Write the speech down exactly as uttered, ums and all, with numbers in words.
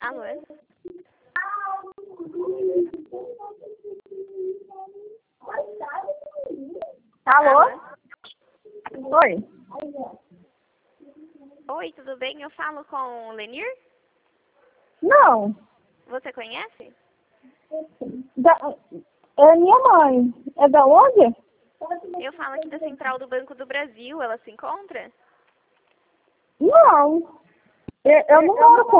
Alô? Alô? Alô? Oi. Oi, tudo bem? Eu falo com o Lenir? Não. Você conhece? Da, é minha mãe. É da onde? Eu falo aqui da Central do Banco do Brasil. Ela se encontra? Não. Eu, eu não moro com